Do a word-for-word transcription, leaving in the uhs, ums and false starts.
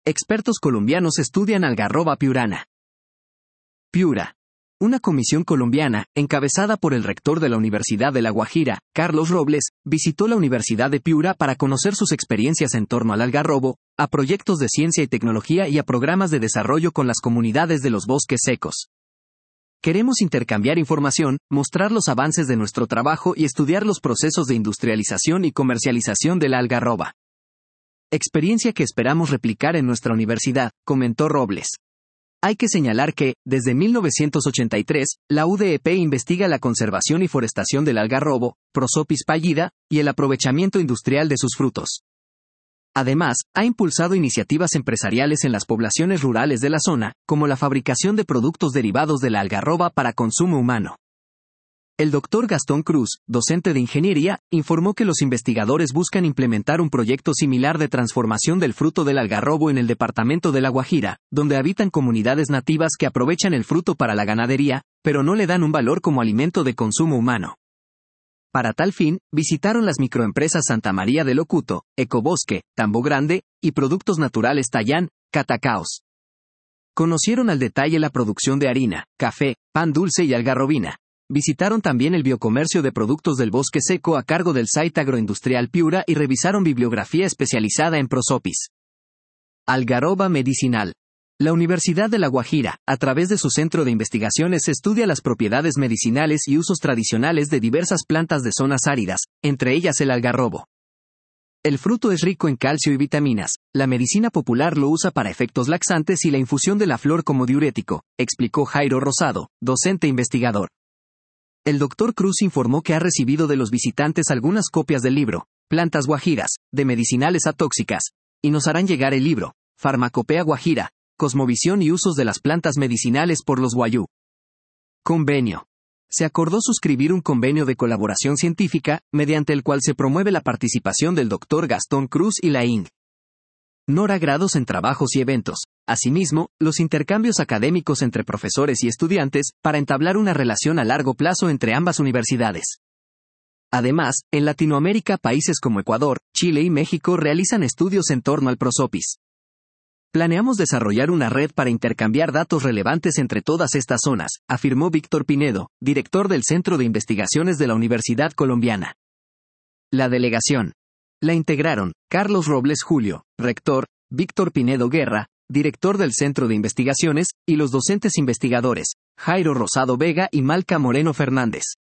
Expertos colombianos estudian algarroba piurana. Piura. Una comisión colombiana, encabezada por el rector de la Universidad de La Guajira, Carlos Robles, visitó la Universidad de Piura para conocer sus experiencias en torno al algarrobo, a proyectos de ciencia y tecnología y a programas de desarrollo con las comunidades de los bosques secos. Queremos intercambiar información, mostrar los avances de nuestro trabajo y estudiar los procesos de industrialización y comercialización de la algarroba. Experiencia que esperamos replicar en nuestra universidad, comentó Robles. Hay que señalar que, desde mil novecientos ochenta y tres, la U D E P investiga la conservación y forestación del algarrobo, Prosopis pallida, y el aprovechamiento industrial de sus frutos. Además, ha impulsado iniciativas empresariales en las poblaciones rurales de la zona, como la fabricación de productos derivados de la algarroba para consumo humano. El doctor Gastón Cruz, docente de ingeniería, informó que los investigadores buscan implementar un proyecto similar de transformación del fruto del algarrobo en el departamento de La Guajira, donde habitan comunidades nativas que aprovechan el fruto para la ganadería, pero no le dan un valor como alimento de consumo humano. Para tal fin, visitaron las microempresas Santa María del Ocuto, Ecobosque, Tambo Grande, y Productos Naturales Tayán, Catacaos. Conocieron al detalle la producción de harina, café, pan dulce y algarrobina. Visitaron también el biocomercio de productos del bosque seco a cargo del site agroindustrial Piura y revisaron bibliografía especializada en Prosopis. Algarroba medicinal. La Universidad de La Guajira, a través de su centro de investigaciones, estudia las propiedades medicinales y usos tradicionales de diversas plantas de zonas áridas, entre ellas el algarrobo. El fruto es rico en calcio y vitaminas. La medicina popular lo usa para efectos laxantes y la infusión de la flor como diurético, explicó Jairo Rosado, docente investigador. El doctor Cruz informó que ha recibido de los visitantes algunas copias del libro, Plantas Guajiras, de medicinales a tóxicas, y nos harán llegar el libro, Farmacopea Guajira, Cosmovisión y usos de las plantas medicinales por los guayú. Convenio. Se acordó suscribir un convenio de colaboración científica, mediante el cual se promueve la participación del doctor Gastón Cruz y la I N G. Nora grados en trabajos y eventos. Asimismo, los intercambios académicos entre profesores y estudiantes, para entablar una relación a largo plazo entre ambas universidades. Además, en Latinoamérica países como Ecuador, Chile y México realizan estudios en torno al Prosopis. Planeamos desarrollar una red para intercambiar datos relevantes entre todas estas zonas, afirmó Víctor Pinedo, director del Centro de Investigaciones de la Universidad Colombiana. La delegación. La integraron, Carlos Robles Julio, rector, Víctor Pinedo Guerra, director del Centro de Investigaciones, y los docentes investigadores, Jairo Rosado Vega y Malca Moreno Fernández.